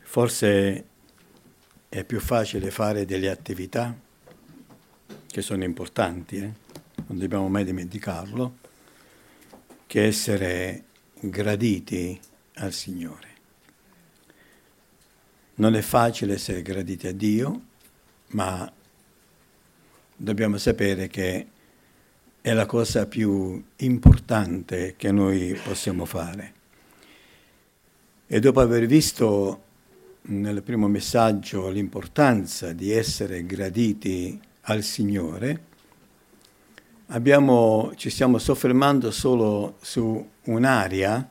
Forse è più facile fare delle attività che sono importanti, non dobbiamo mai dimenticarlo, che essere graditi al Signore. Non è facile essere graditi a Dio, ma dobbiamo sapere che è la cosa più importante che noi possiamo fare. E dopo aver visto nel primo messaggio l'importanza di essere graditi al Signore, ci stiamo soffermando solo su un'area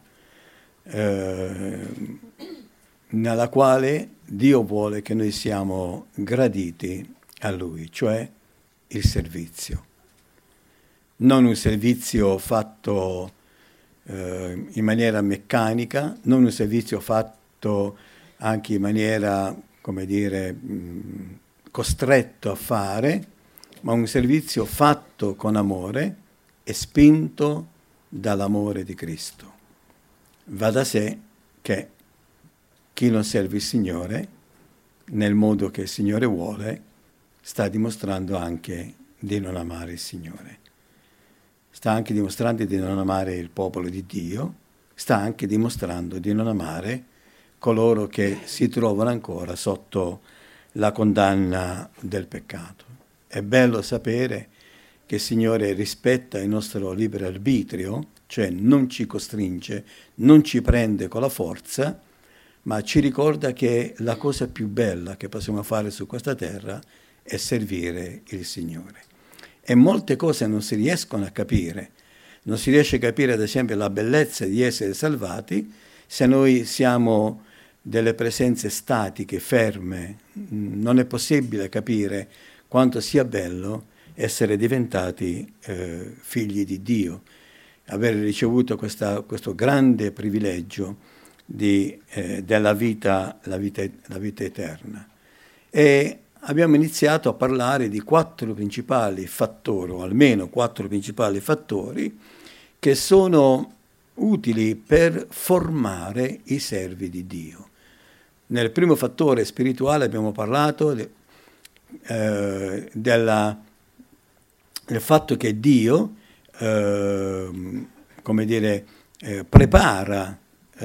nella quale Dio vuole che noi siamo graditi a Lui, cioè il servizio. Non un servizio fatto in maniera meccanica, non un servizio fatto anche in maniera, come dire, costretto a fare, ma un servizio fatto con amore e spinto dall'amore di Cristo. Va da sé che chi non serve il Signore, nel modo che il Signore vuole, sta dimostrando anche di non amare il Signore. Sta anche dimostrando di non amare il popolo di Dio, sta anche dimostrando di non amare coloro che si trovano ancora sotto la condanna del peccato. È bello sapere che il Signore rispetta il nostro libero arbitrio, cioè non ci costringe, non ci prende con la forza, ma ci ricorda che la cosa più bella che possiamo fare su questa terra è servire il Signore. E molte cose non si riescono a capire. Non si riesce a capire, ad esempio, la bellezza di essere salvati se noi siamo delle presenze statiche, ferme. Non è possibile capire quanto sia bello essere diventati figli di Dio, aver ricevuto questo grande privilegio della vita, la vita eterna. E abbiamo iniziato a parlare di 4 principali fattori, o almeno 4 principali fattori, che sono utili per formare i servi di Dio. Nel primo fattore spirituale abbiamo parlato del fatto che Dio, prepara,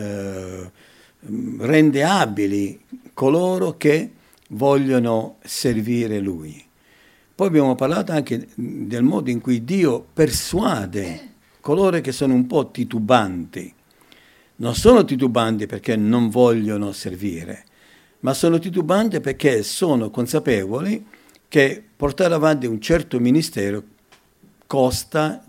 rende abili coloro che vogliono servire Lui. Poi abbiamo parlato anche del modo in cui Dio persuade coloro che sono un po' titubanti. Non sono titubanti perché non vogliono servire, ma sono titubanti perché sono consapevoli che portare avanti un certo ministero costa,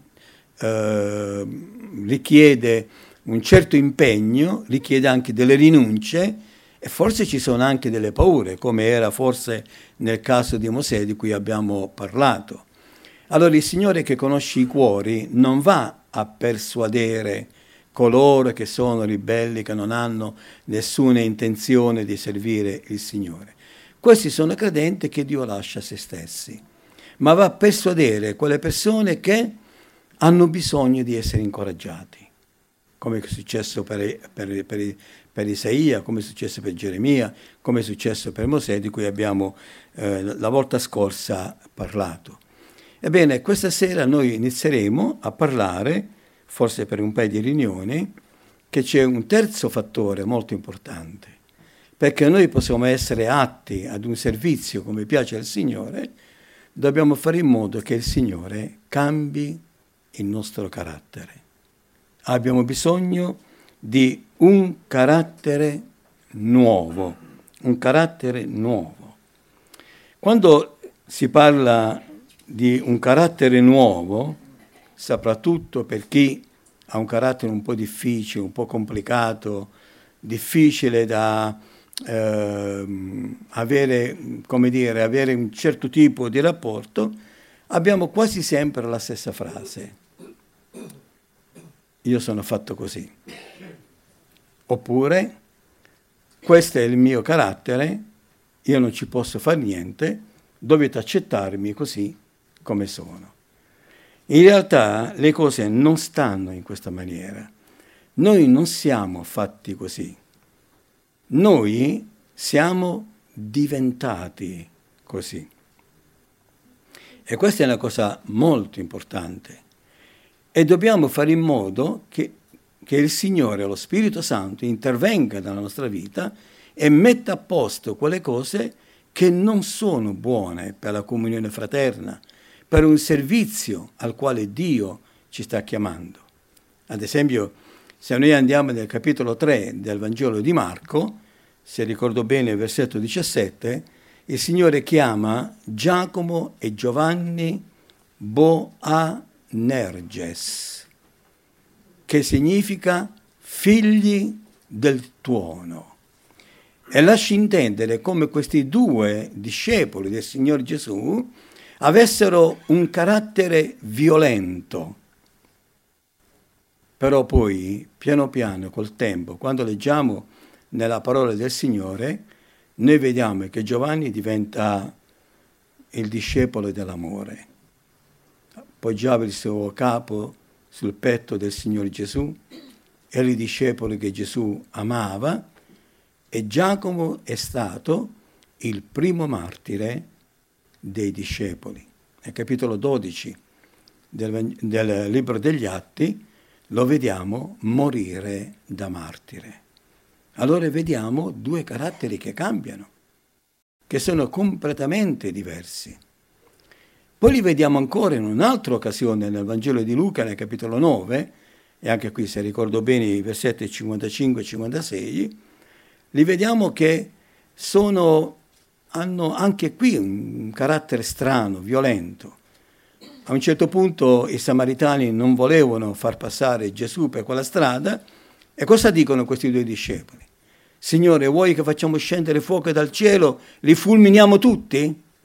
richiede un certo impegno, richiede anche delle rinunce e forse ci sono anche delle paure, come era forse nel caso di Mosè di cui abbiamo parlato. Allora il Signore, che conosce i cuori, non va a persuadere coloro che sono ribelli, che non hanno nessuna intenzione di servire il Signore. Questi sono credenti che Dio lascia a se stessi, ma va a persuadere quelle persone che hanno bisogno di essere incoraggiati, come è successo per Isaia, come è successo per Geremia, come è successo per Mosè, di cui abbiamo la volta scorsa parlato. Ebbene, questa sera noi inizieremo a parlare, forse per un paio di riunioni, che c'è un terzo fattore molto importante, perché noi possiamo essere atti ad un servizio come piace al Signore, dobbiamo fare in modo che il Signore cambi il nostro carattere. Abbiamo bisogno di un carattere nuovo, un carattere nuovo. Quando si parla di un carattere nuovo, soprattutto per chi ha un carattere un po' difficile, un po' complicato, difficile da avere un certo tipo di rapporto, abbiamo quasi sempre la stessa frase: io sono fatto così. Oppure, questo è il mio carattere, io non ci posso fare niente, dovete accettarmi così come sono. In realtà le cose non stanno in questa maniera. Noi non siamo fatti così. Noi siamo diventati così. E questa è una cosa molto importante. E dobbiamo fare in modo che il Signore, lo Spirito Santo, intervenga nella nostra vita e metta a posto quelle cose che non sono buone per la comunione fraterna, per un servizio al quale Dio ci sta chiamando. Ad esempio, se noi andiamo nel capitolo 3 del Vangelo di Marco, se ricordo bene il versetto 17, il Signore chiama Giacomo e Giovanni Boanerges, che significa figli del tuono. E lascia intendere come questi due discepoli del Signore Gesù avessero un carattere violento. Però poi, piano piano, col tempo, quando leggiamo nella parola del Signore, noi vediamo che Giovanni diventa il discepolo dell'amore. Poggiava il suo capo sul petto del Signore Gesù, era il discepolo che Gesù amava, e Giacomo è stato il primo martire dei discepoli. Nel capitolo 12 del libro degli Atti lo vediamo morire da martire. Allora vediamo due caratteri che cambiano, che sono completamente diversi. Poi li vediamo ancora in un'altra occasione nel Vangelo di Luca, nel capitolo 9, e anche qui, se ricordo bene, i versetti 55 e 56, li vediamo che hanno anche qui un carattere strano, violento. A un certo punto i samaritani non volevano far passare Gesù per quella strada, e cosa dicono questi due discepoli? Signore, vuoi che facciamo scendere fuoco dal cielo, li fulminiamo tutti?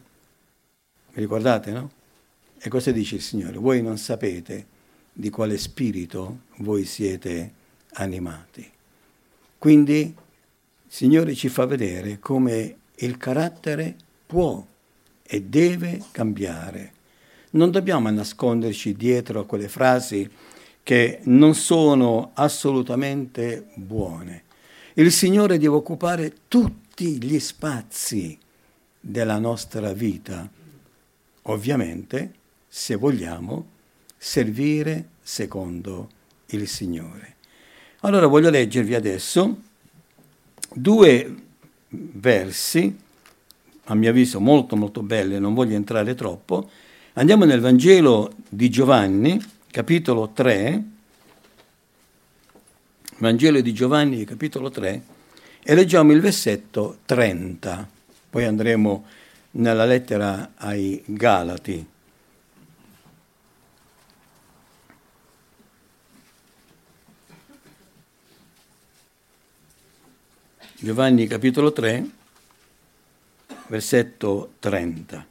Vi ricordate, no? E cosa dice il Signore? Voi non sapete di quale spirito voi siete animati. Quindi il Signore ci fa vedere come il carattere può e deve cambiare. Non dobbiamo nasconderci dietro a quelle frasi che non sono assolutamente buone. Il Signore deve occupare tutti gli spazi della nostra vita, ovviamente se vogliamo servire secondo il Signore. Allora voglio leggervi adesso due versi, a mio avviso molto molto belli, non voglio entrare troppo. Andiamo nel Vangelo di Giovanni, capitolo 3, Vangelo di Giovanni, capitolo 3, e leggiamo il versetto 30. Poi andremo nella lettera ai Galati. Giovanni, capitolo 3, versetto 30.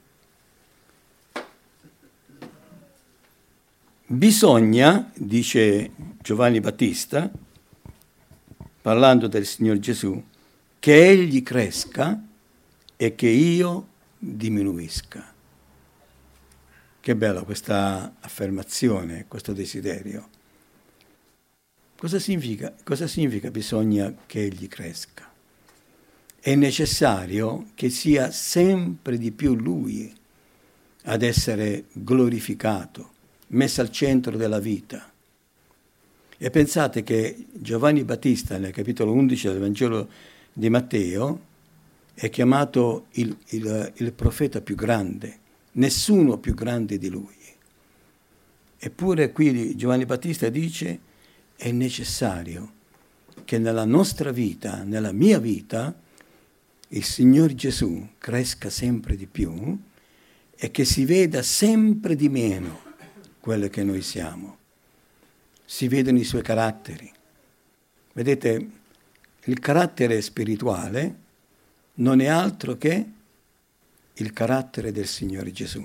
Bisogna, dice Giovanni Battista, parlando del Signor Gesù, che Egli cresca e che io diminuisca. Che bella questa affermazione, questo desiderio. Cosa significa? Cosa significa bisogna che Egli cresca? È necessario che sia sempre di più Lui ad essere glorificato, messo al centro della vita. E pensate che Giovanni Battista, nel capitolo 11 del Vangelo di Matteo, è chiamato il profeta più grande, nessuno più grande di lui. Eppure qui Giovanni Battista dice: è necessario che nella nostra vita, nella mia vita, il Signore Gesù cresca sempre di più e che si veda sempre di meno quello che noi siamo. Si vedono i suoi caratteri. Vedete, il carattere spirituale non è altro che il carattere del Signore Gesù.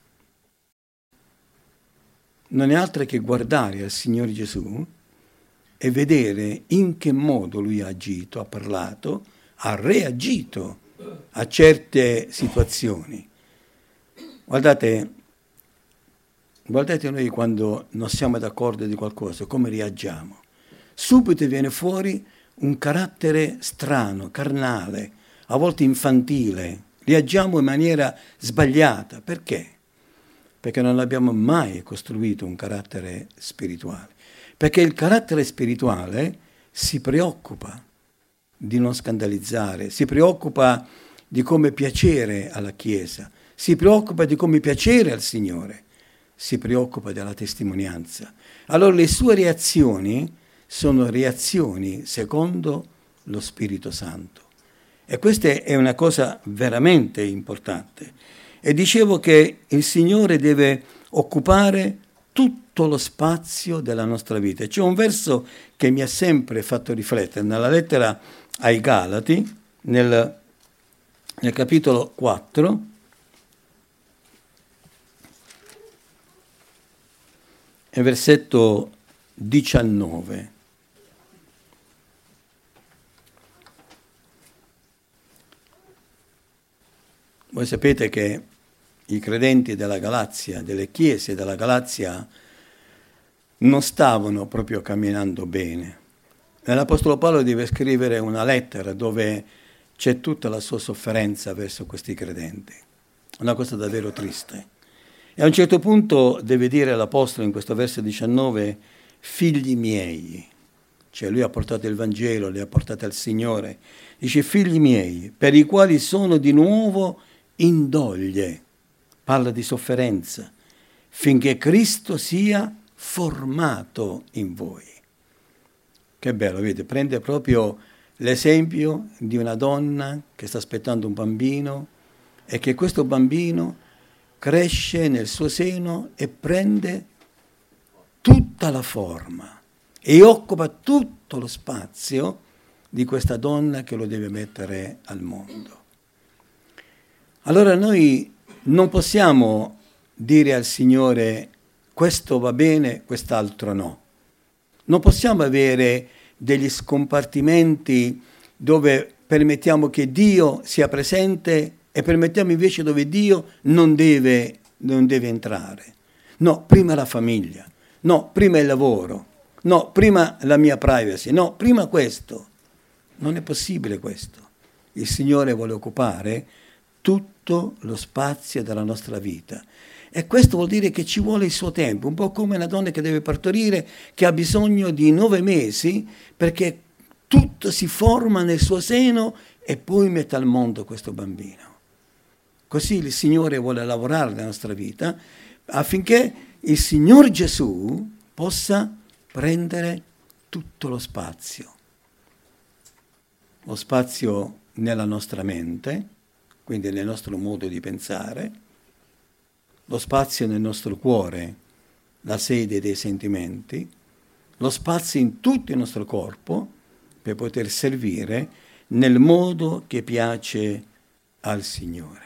Non è altro che guardare al Signore Gesù e vedere in che modo Lui ha agito, ha parlato, ha reagito a certe situazioni. Guardate noi quando non siamo d'accordo di qualcosa, come reagiamo? Subito viene fuori un carattere strano, carnale, a volte infantile, reagiamo in maniera sbagliata. Perché? Perché non abbiamo mai costruito un carattere spirituale. Perché il carattere spirituale si preoccupa di non scandalizzare, si preoccupa di come piacere alla Chiesa, si preoccupa di come piacere al Signore, si preoccupa della testimonianza. Allora le sue reazioni sono reazioni secondo lo Spirito Santo. E questa è una cosa veramente importante. E dicevo che il Signore deve occupare tutto lo spazio della nostra vita. C'è un verso che mi ha sempre fatto riflettere, nella lettera ai Galati, nel capitolo 4, e versetto 19. Voi sapete che i credenti della Galazia, delle chiese della Galazia, non stavano proprio camminando bene. L'Apostolo Paolo deve scrivere una lettera dove c'è tutta la sua sofferenza verso questi credenti. Una cosa davvero triste. E a un certo punto deve dire l'Apostolo in questo verso 19, figli miei, cioè lui ha portato il Vangelo, li ha portati al Signore, dice figli miei, per i quali sono di nuovo in doglie, parla di sofferenza, finché Cristo sia formato in voi. Che bello, vedete, prende proprio l'esempio di una donna che sta aspettando un bambino e che questo bambino cresce nel suo seno e prende tutta la forma e occupa tutto lo spazio di questa donna che lo deve mettere al mondo. Allora noi non possiamo dire al Signore questo va bene, quest'altro no. Non possiamo avere degli scompartimenti dove permettiamo che Dio sia presente e permettiamo invece dove Dio non deve entrare. No, prima la famiglia, no, prima il lavoro, no, prima la mia privacy, no, prima questo. Non è possibile questo. Il Signore vuole occupare tutto lo spazio della nostra vita. E questo vuol dire che ci vuole il suo tempo, un po' come una donna che deve partorire, che ha bisogno di 9 mesi perché tutto si forma nel suo seno e poi mette al mondo questo bambino. Così il Signore vuole lavorare nella nostra vita affinché il Signore Gesù possa prendere tutto lo spazio nella nostra mente, quindi nel nostro modo di pensare, lo spazio nel nostro cuore, la sede dei sentimenti, lo spazio in tutto il nostro corpo per poter servire nel modo che piace al Signore.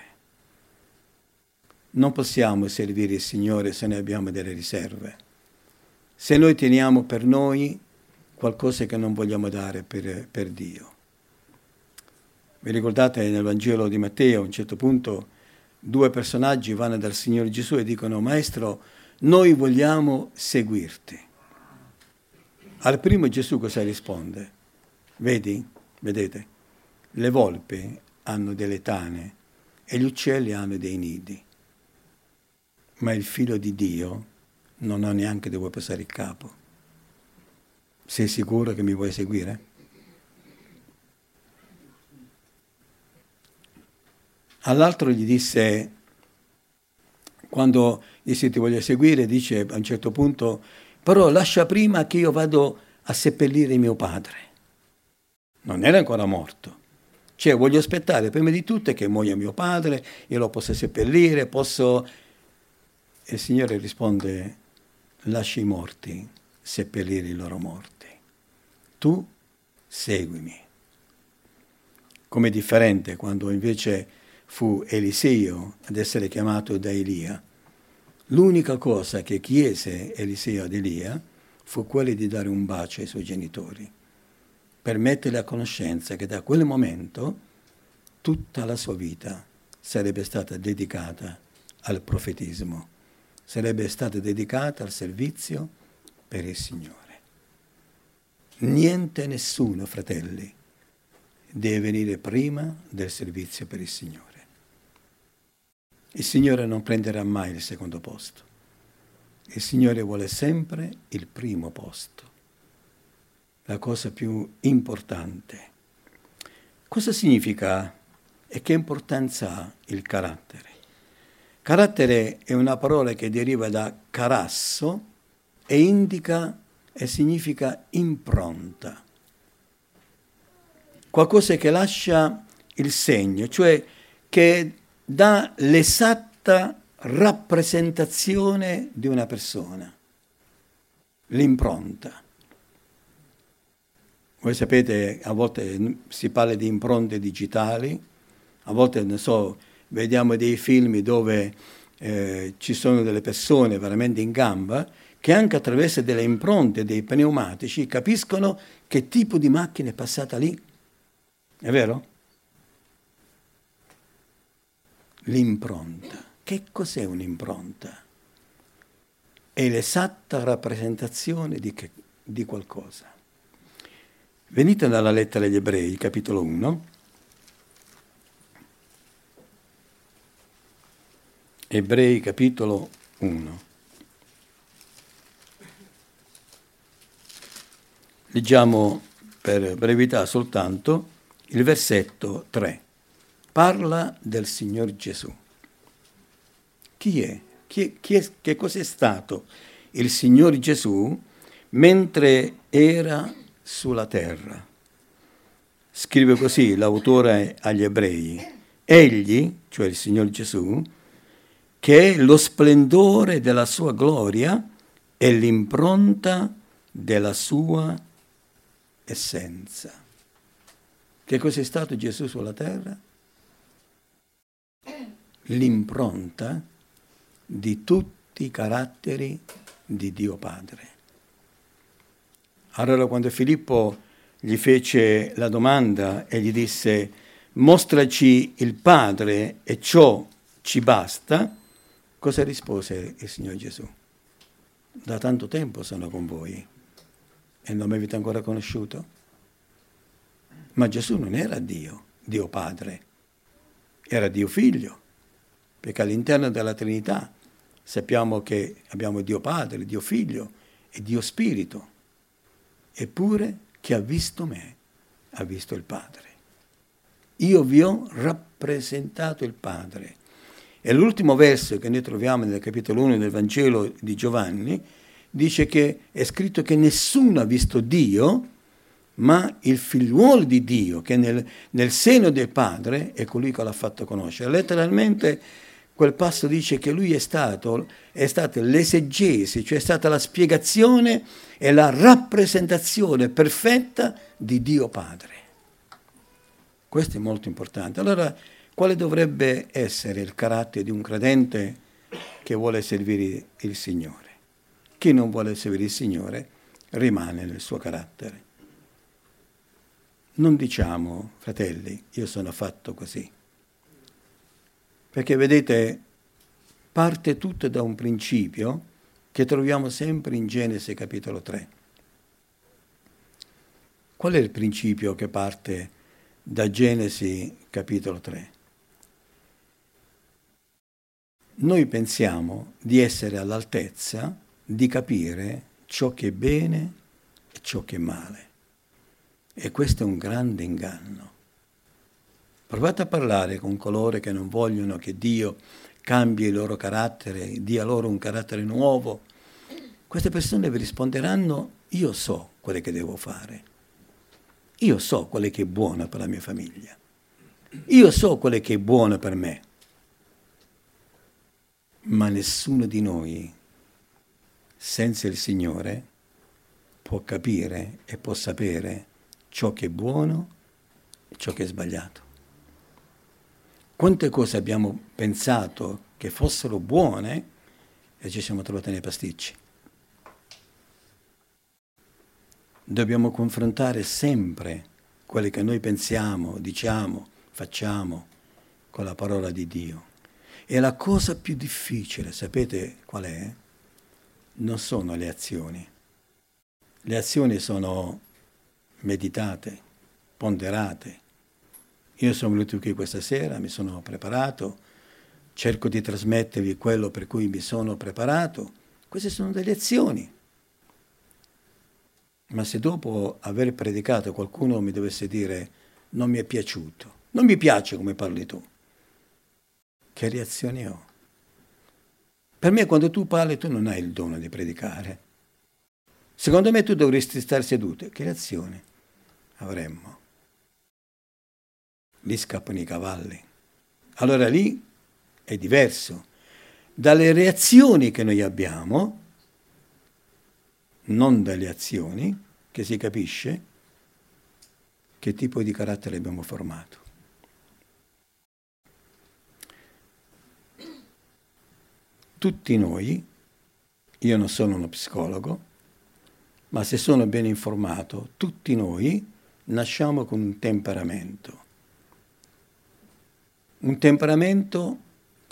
Non possiamo servire il Signore se noi abbiamo delle riserve. Se noi teniamo per noi qualcosa che non vogliamo dare per Dio. Vi ricordate nel Vangelo di Matteo, a un certo punto, 2 personaggi vanno dal Signore Gesù e dicono: Maestro, noi vogliamo seguirti. Al primo Gesù cosa risponde? Vedete, le volpi hanno delle tane e gli uccelli hanno dei nidi, ma il Figlio di Dio non ha neanche dove posare il capo. Sei sicuro che mi vuoi seguire? All'altro gli disse, quando disse ti voglio seguire, dice a un certo punto, però lascia prima che io vado a seppellire mio padre. Non era ancora morto. Cioè voglio aspettare prima di tutto che muoia mio padre, io lo posso seppellire, posso... E il Signore risponde, lasci i morti seppellire i loro morti. Tu seguimi. Come differente quando invece fu Eliseo ad essere chiamato da Elia. L'unica cosa che chiese Eliseo ad Elia fu quella di dare un bacio ai suoi genitori, per metterli a conoscenza che da quel momento tutta la sua vita sarebbe stata dedicata al profetismo, sarebbe stata dedicata al servizio per il Signore. Niente, nessuno, fratelli, deve venire prima del servizio per il Signore. Il Signore non prenderà mai il secondo posto. Il Signore vuole sempre il primo posto, la cosa più importante. Cosa significa e che importanza ha il carattere? Carattere è una parola che deriva da carasso e indica e significa impronta. Qualcosa che lascia il segno, cioè che dà l'esatta rappresentazione di una persona, l'impronta. Voi sapete, a volte si parla di impronte digitali, a volte, non so, vediamo dei film dove ci sono delle persone veramente in gamba che anche attraverso delle impronte dei pneumatici capiscono che tipo di macchina è passata lì. È vero? L'impronta. Che cos'è un'impronta? È l'esatta rappresentazione di qualcosa. Venite dalla lettera agli Ebrei, capitolo 1. Ebrei, capitolo 1. Leggiamo per brevità soltanto il versetto 3. Parla del Signor Gesù. Chi è? Che cos'è stato il Signor Gesù mentre era sulla terra? Scrive così l'autore agli Ebrei. Egli, cioè il Signor Gesù, che è lo splendore della sua gloria e l'impronta della sua essenza. Che cos'è stato Gesù sulla terra? L'impronta di tutti i caratteri di Dio Padre. Allora quando Filippo gli fece la domanda e gli disse mostraci il Padre e ciò ci basta, cosa rispose il Signor Gesù? Da tanto tempo sono con voi e non mi avete ancora conosciuto? Ma Gesù non era Dio, Dio Padre, era Dio Figlio, perché all'interno della Trinità sappiamo che abbiamo Dio Padre, Dio Figlio e Dio Spirito. Eppure chi ha visto me ha visto il Padre. Io vi ho rappresentato il Padre. E l'ultimo verso che noi troviamo nel capitolo 1 del Vangelo di Giovanni dice che è scritto che nessuno ha visto Dio, ma il figliuolo di Dio, che nel seno del Padre è colui che l'ha fatto conoscere. Letteralmente quel passo dice che lui è stata l'esegesi, cioè è stata la spiegazione e la rappresentazione perfetta di Dio Padre. Questo è molto importante. Allora, quale dovrebbe essere il carattere di un credente che vuole servire il Signore? Chi non vuole servire il Signore rimane nel suo carattere. Non diciamo, fratelli, io sono fatto così. Perché vedete, parte tutto da un principio che troviamo sempre in Genesi capitolo 3. Qual è il principio che parte da Genesi capitolo 3? Noi pensiamo di essere all'altezza di capire ciò che è bene e ciò che è male. E questo è un grande inganno. Provate a parlare con coloro che non vogliono che Dio cambi il loro carattere, dia loro un carattere nuovo. Queste persone vi risponderanno: io so quello che devo fare. Io so quello che è buono per la mia famiglia. Io so quello che è buono per me. Ma nessuno di noi, senza il Signore, può capire e può sapere ciò che è buono e ciò che è sbagliato. Quante cose abbiamo pensato che fossero buone e ci siamo trovati nei pasticci. Dobbiamo confrontare sempre quello che noi pensiamo, diciamo, facciamo con la parola di Dio. E la cosa più difficile, sapete qual è? Non sono le azioni. Le azioni sono meditate, ponderate, io sono venuto qui questa sera, mi sono preparato, cerco di trasmettervi quello per cui mi sono preparato. Queste sono delle azioni. Ma se dopo aver predicato qualcuno mi dovesse dire non mi è piaciuto, non mi piace come parli tu, che reazione ho? Per me quando tu parli tu non hai il dono di predicare. Secondo me tu dovresti stare seduto. Che reazione avremmo? Lì scappano i cavalli. Allora lì è diverso. Dalle reazioni che noi abbiamo, non dalle azioni, che si capisce che tipo di carattere abbiamo formato. Tutti noi, io non sono uno psicologo, ma se sono ben informato, tutti noi nasciamo con un temperamento. Un temperamento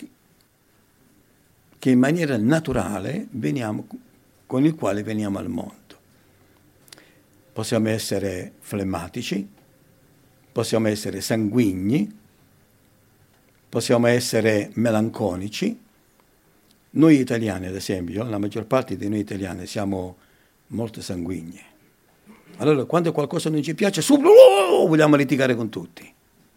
che in maniera naturale con il quale veniamo al mondo. Possiamo essere flemmatici, possiamo essere sanguigni, possiamo essere melanconici. Noi italiani, ad esempio, la maggior parte di noi italiani siamo molto sanguigni. Allora, quando qualcosa non ci piace, subito vogliamo litigare con tutti.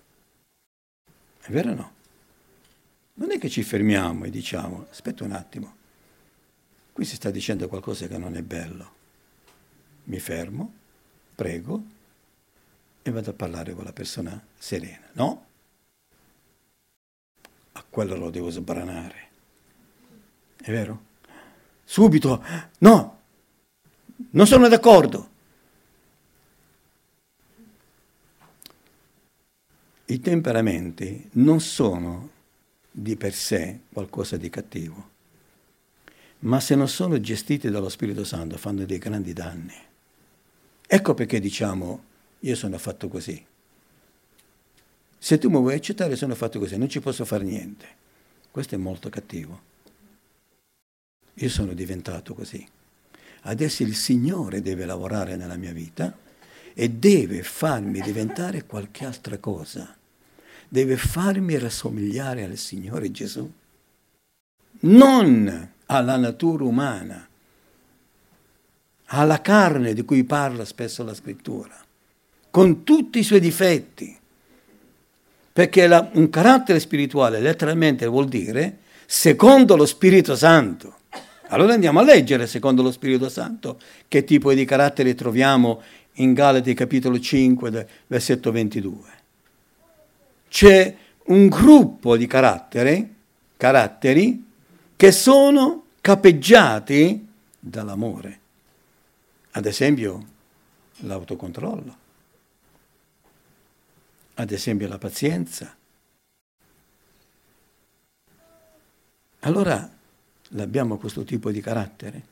È vero o no? Non è che ci fermiamo e diciamo, aspetta un attimo, qui si sta dicendo qualcosa che non è bello. Mi fermo, prego e vado a parlare con la persona serena. No? A quello lo devo sbranare. È vero? Subito, no, non sono d'accordo. I temperamenti non sono di per sé qualcosa di cattivo, ma se non sono gestiti dallo Spirito Santo fanno dei grandi danni. Ecco perché diciamo, io sono fatto così. Se tu mi vuoi accettare, sono fatto così, non ci posso fare niente. Questo è molto cattivo. Io sono diventato così. Adesso il Signore deve lavorare nella mia vita e deve farmi diventare qualche altra cosa. Deve farmi rassomigliare al Signore Gesù. Non alla natura umana, alla carne di cui parla spesso la Scrittura, con tutti i suoi difetti. Perché un carattere spirituale letteralmente vuol dire secondo lo Spirito Santo. Allora andiamo a leggere secondo lo Spirito Santo che tipo di caratteri troviamo in Galati capitolo 5, versetto 22. C'è un gruppo di caratteri che sono capeggiati dall'amore. Ad esempio l'autocontrollo, ad esempio la pazienza. Allora abbiamo questo tipo di carattere.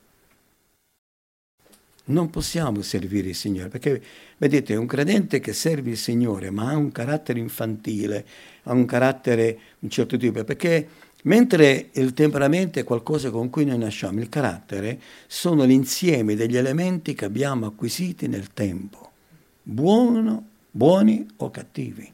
Non possiamo servire il Signore, perché vedete, un credente che serve il Signore, ma ha un carattere infantile, ha un carattere un certo tipo, perché mentre il temperamento è qualcosa con cui noi nasciamo, il carattere sono l'insieme degli elementi che abbiamo acquisiti nel tempo, buoni o cattivi.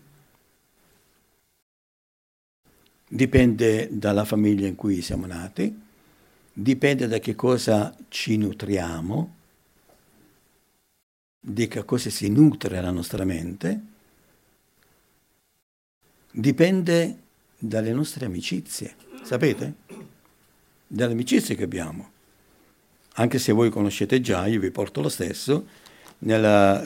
Dipende dalla famiglia in cui siamo nati, dipende da che cosa ci nutriamo, di che cosa si nutre la nostra mente, dipende dalle nostre amicizie, sapete? Dalle amicizie che abbiamo. Anche se voi conoscete già, io vi porto lo stesso, nel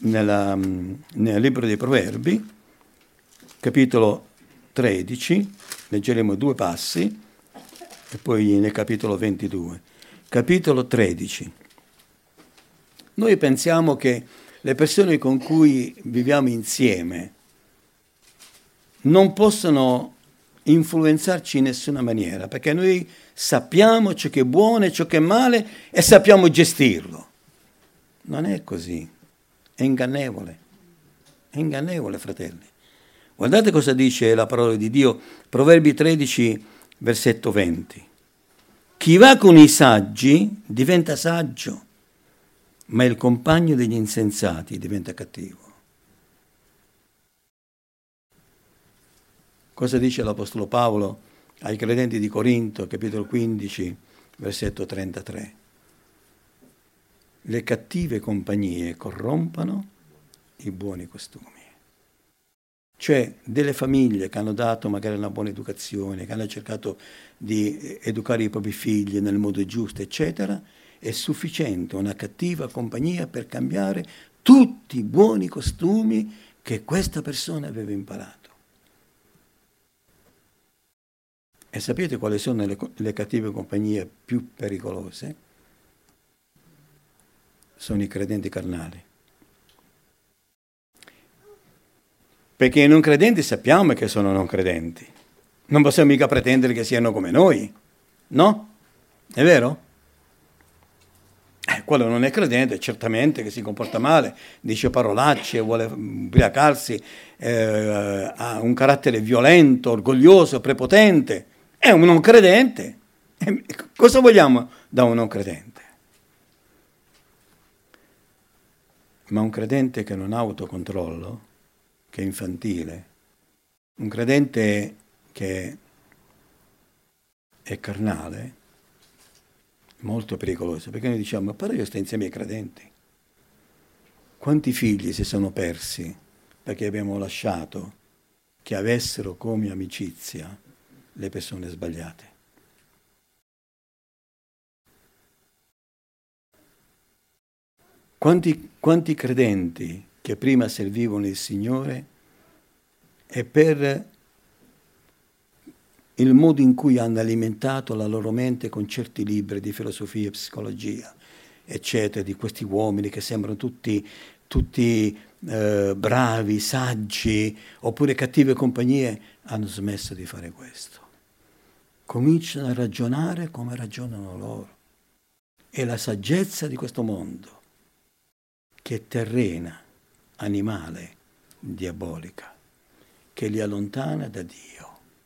libro dei Proverbi, capitolo 13, leggeremo 2 passi, e poi nel capitolo 22. Capitolo 13. Noi pensiamo che le persone con cui viviamo insieme non possono influenzarci in nessuna maniera, perché noi sappiamo ciò che è buono e ciò che è male e sappiamo gestirlo. Non è così, è ingannevole, fratelli. Guardate cosa dice la parola di Dio, Proverbi 13, versetto 20. Chi va con i saggi diventa saggio, ma il compagno degli insensati diventa cattivo. Cosa dice l'Apostolo Paolo ai credenti di Corinto, capitolo 15, versetto 33? Le cattive compagnie corrompono i buoni costumi. Cioè delle famiglie che hanno dato magari una buona educazione, che hanno cercato di educare i propri figli nel modo giusto, eccetera, è sufficiente una cattiva compagnia per cambiare tutti i buoni costumi che questa persona aveva imparato. E sapete quali sono le cattive compagnie più pericolose? Sono i credenti carnali. Perché i non credenti sappiamo che sono non credenti. Non possiamo mica pretendere che siano come noi, no? È vero? Quello non è credente, certamente che si comporta male, dice parolacce, vuole ubriacarsi, ha un carattere violento, orgoglioso, prepotente. È un non credente. Cosa vogliamo da un non credente? Ma un credente che non ha autocontrollo, che è infantile, un credente che è carnale, molto pericoloso, perché noi diciamo, però io sto insieme ai credenti. Quanti figli si sono persi perché abbiamo lasciato che avessero come amicizia le persone sbagliate? Quanti credenti che prima servivano il Signore e per il modo in cui hanno alimentato la loro mente con certi libri di filosofia, psicologia, eccetera, di questi uomini che sembrano tutti bravi, saggi, oppure cattive compagnie, hanno smesso di fare questo. Cominciano a ragionare come ragionano loro. È la saggezza di questo mondo, che è terrena, animale, diabolica, che li allontana da Dio.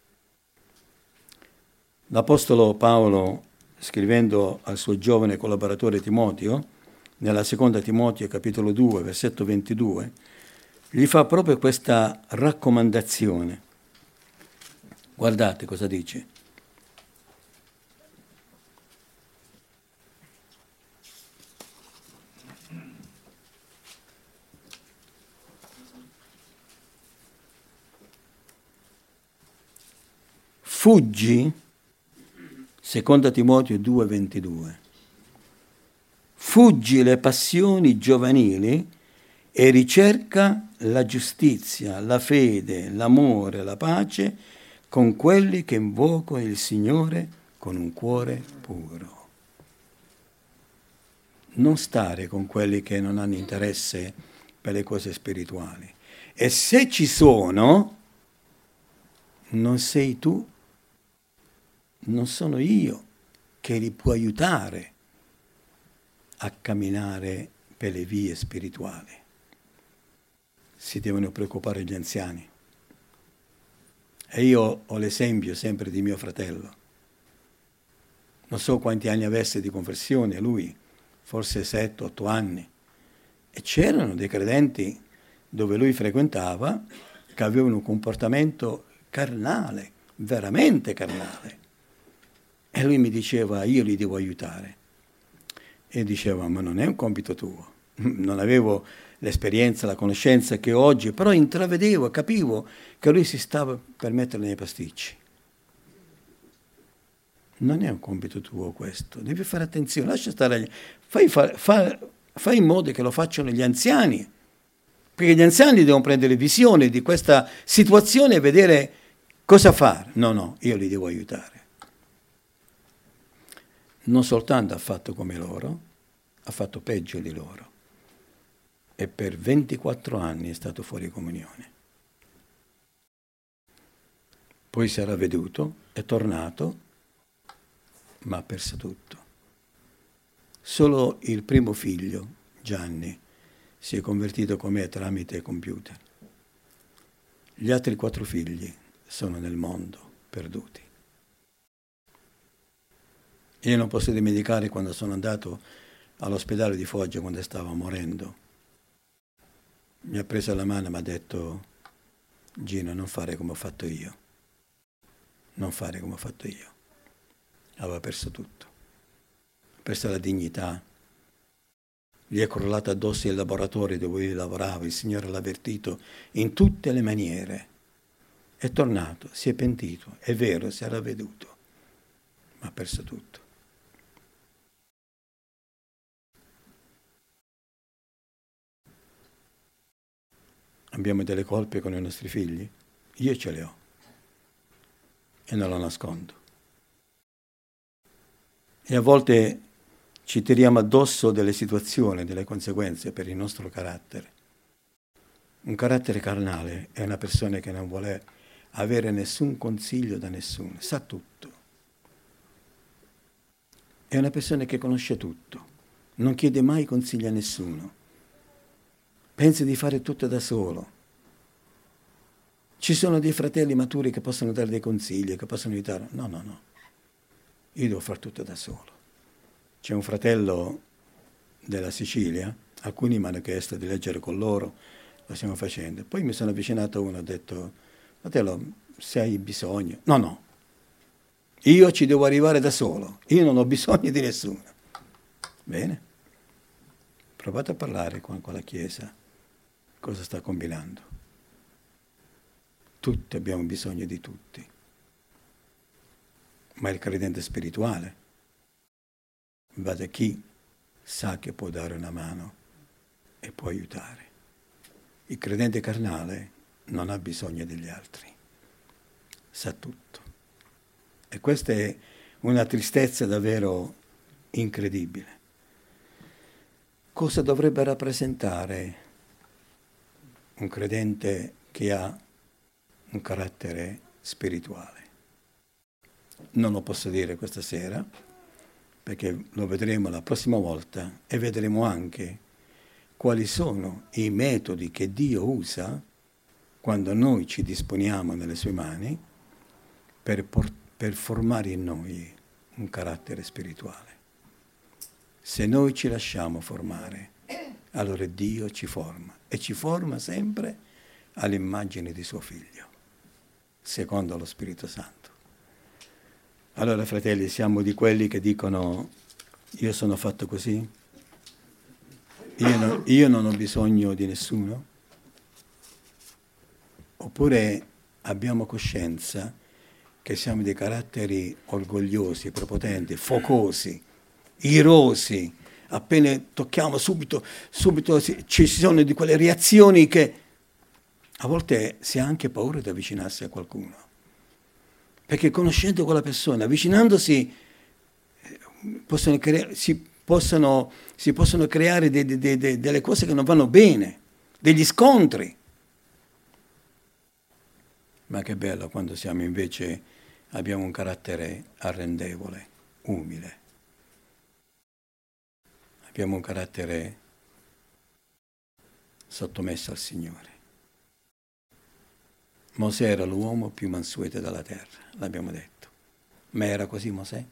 L'Apostolo Paolo, scrivendo al suo giovane collaboratore Timoteo, nella seconda Timoteo capitolo 2, versetto 22, gli fa proprio questa raccomandazione. Guardate cosa dice. Fuggi, seconda Timoteo 2,22, fuggi le passioni giovanili e ricerca la giustizia, la fede, l'amore, la pace con quelli che invocano il Signore con un cuore puro. Non stare con quelli che non hanno interesse per le cose spirituali. E se ci sono, non sei tu, non sono io che li può aiutare a camminare per le vie spirituali. Si devono preoccupare gli anziani. E io ho l'esempio sempre di mio fratello. Non so quanti anni avesse di conversione lui, forse 7-8 anni. E c'erano dei credenti dove lui frequentava che avevano un comportamento carnale, veramente carnale. E lui mi diceva, io li devo aiutare. E diceva, ma non è un compito tuo. Non avevo l'esperienza, la conoscenza che ho oggi, però intravedevo, capivo che lui si stava per mettere nei pasticci. Non è un compito tuo questo, devi fare attenzione, lascia stare, fai in modo che lo facciano gli anziani, perché gli anziani devono prendere visione di questa situazione e vedere cosa fare. No, io li devo aiutare. Non soltanto ha fatto come loro, ha fatto peggio di loro. E per 24 anni è stato fuori comunione. Poi si era veduto, è tornato, ma ha perso tutto. Solo il primo figlio, Gianni, si è convertito con me tramite computer. Gli altri 4 figli sono nel mondo, perduti. Io non posso dimenticare quando sono andato all'ospedale di Foggia quando stava morendo. Mi ha preso la mano e mi ha detto, Gino, non fare come ho fatto io. non fare come ho fatto io. Aveva perso tutto, ha perso la dignità, gli è crollato addosso il laboratorio dove lui lavorava, il Signore l'ha avvertito in tutte le maniere. È tornato, si è pentito, è vero, si era veduto, ma ha perso tutto. Abbiamo delle colpe con i nostri figli? Io ce le ho e non lo nascondo. E a volte ci tiriamo addosso delle situazioni, delle conseguenze per il nostro carattere. Un carattere carnale è una persona che non vuole avere nessun consiglio da nessuno, sa tutto. È una persona che conosce tutto, non chiede mai consigli a nessuno. Pensa di fare tutto da solo. Ci sono dei fratelli maturi che possono dare dei consigli, che possono aiutare. No. Io devo fare tutto da solo. C'è un fratello della Sicilia, alcuni mi hanno chiesto di leggere con loro, lo stiamo facendo. Poi mi sono avvicinato a uno e ho detto, fratello, se hai bisogno... No. Io ci devo arrivare da solo. Io non ho bisogno di nessuno. Bene. Provate a parlare con la Chiesa. Cosa sta combinando? Tutti abbiamo bisogno di tutti. Ma il credente spirituale va da chi sa che può dare una mano e può aiutare. Il credente carnale non ha bisogno degli altri, sa tutto. E questa è una tristezza davvero incredibile. Cosa dovrebbe rappresentare un credente che ha un carattere spirituale? Non lo posso dire questa sera, perché lo vedremo la prossima volta e vedremo anche quali sono i metodi che Dio usa quando noi ci disponiamo nelle sue mani per formare in noi un carattere spirituale. Se noi ci lasciamo formare, allora Dio ci forma e ci forma sempre all'immagine di suo Figlio, secondo lo Spirito Santo. Allora, fratelli, siamo di quelli che dicono io sono fatto così, io non ho bisogno di nessuno? Oppure abbiamo coscienza che siamo dei caratteri orgogliosi, prepotenti, focosi, irosi, appena tocchiamo subito ci sono di quelle reazioni che a volte si ha anche paura di avvicinarsi a qualcuno. Perché conoscendo quella persona, avvicinandosi, si possono creare delle cose che non vanno bene, degli scontri. Ma che bello quando abbiamo un carattere arrendevole, umile. Abbiamo un carattere sottomesso al Signore. Mosè era l'uomo più mansueto della terra, l'abbiamo detto. Ma era così Mosè?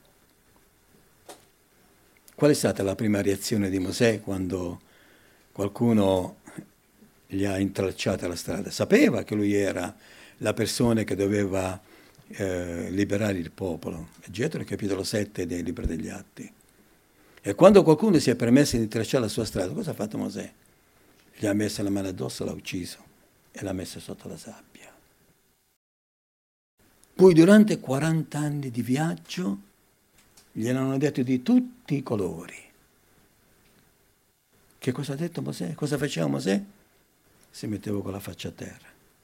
Qual è stata la prima reazione di Mosè quando qualcuno gli ha intralciato la strada? Sapeva che lui era la persona che doveva liberare il popolo. Getro, capitolo 7 dei Libri degli Atti. E quando qualcuno si è permesso di intralciare la sua strada, cosa ha fatto Mosè? Gli ha messo la mano addosso, l'ha ucciso e l'ha messo sotto la sabbia. Poi durante 40 anni di viaggio gliene hanno detto di tutti i colori. Che cosa ha detto Mosè? Cosa faceva Mosè? Si metteva con la faccia a terra.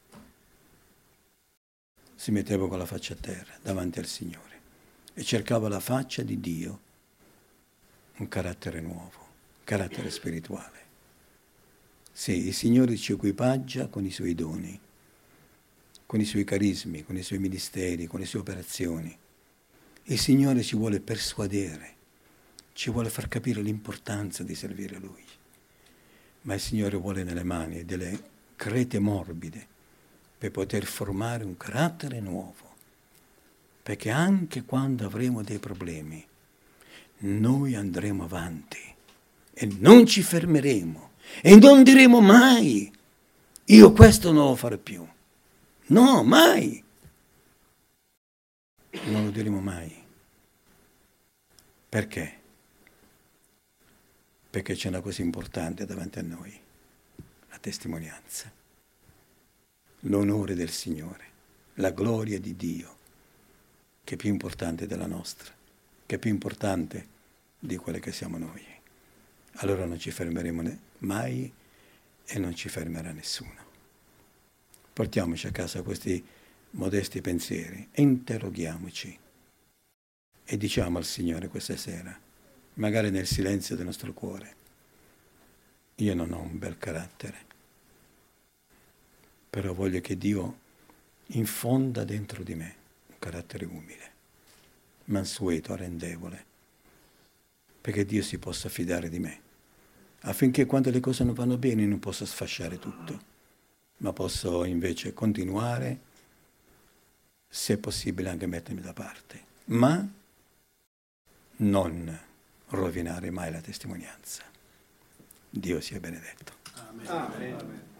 Si metteva con la faccia a terra davanti al Signore e cercava la faccia di Dio, un carattere nuovo, un carattere spirituale. Sì, il Signore ci equipaggia con i suoi doni, con i suoi carismi, con i suoi ministeri, con le sue operazioni. Il Signore ci vuole persuadere, ci vuole far capire l'importanza di servire Lui. Ma il Signore vuole nelle mani delle crete morbide per poter formare un carattere nuovo. Perché anche quando avremo dei problemi, noi andremo avanti e non ci fermeremo e non diremo mai io questo non lo farò più. No, mai! Non lo diremo mai. Perché? Perché c'è una cosa importante davanti a noi, la testimonianza, l'onore del Signore, la gloria di Dio, che è più importante della nostra, che è più importante di quelle che siamo noi. Allora non ci fermeremo mai e non ci fermerà nessuno. Portiamoci a casa questi modesti pensieri e interroghiamoci e diciamo al Signore questa sera, magari nel silenzio del nostro cuore: io non ho un bel carattere, però voglio che Dio infonda dentro di me un carattere umile, mansueto, arrendevole, perché Dio si possa fidare di me, affinché quando le cose non vanno bene non possa sfasciare tutto, ma posso invece continuare, se possibile anche mettermi da parte, ma non rovinare mai la testimonianza. Dio sia benedetto. Amen. Amen.